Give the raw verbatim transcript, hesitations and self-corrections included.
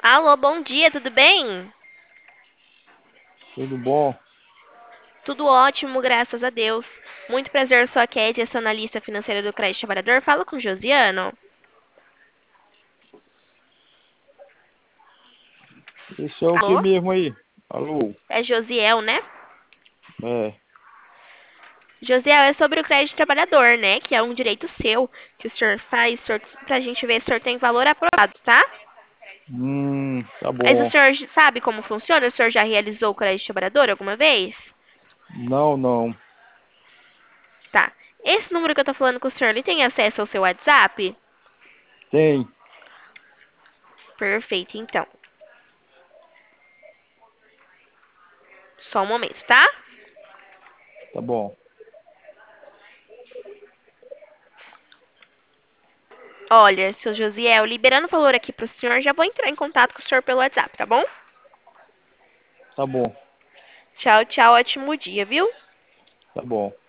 Alô, bom dia, tudo bem? Tudo bom? Tudo ótimo, graças a Deus. Muito prazer, sou a Kédia, sou analista financeira do Crédito Trabalhador. Fala com o Josiano. Esse é o que Alô? mesmo aí? Alô? É Josiel, né? É. Josiel, é sobre o crédito trabalhador, né? Que é um direito seu, que o senhor faz, senhor, pra gente ver se o senhor tem valor aprovado, tá? Hum, tá Mas o bom. senhor sabe como funciona? O senhor já realizou o crédito trabalhador alguma vez? Não, não. Tá. Esse número que eu tô falando com o senhor, ele tem acesso ao seu WhatsApp? Tem. Perfeito, então. Só um momento, tá? Tá bom. Olha, seu Josiel, liberando o valor aqui pro senhor, já vou entrar em contato com o senhor pelo WhatsApp, tá bom? Tá bom. Tchau, tchau, ótimo dia, viu? Tá bom.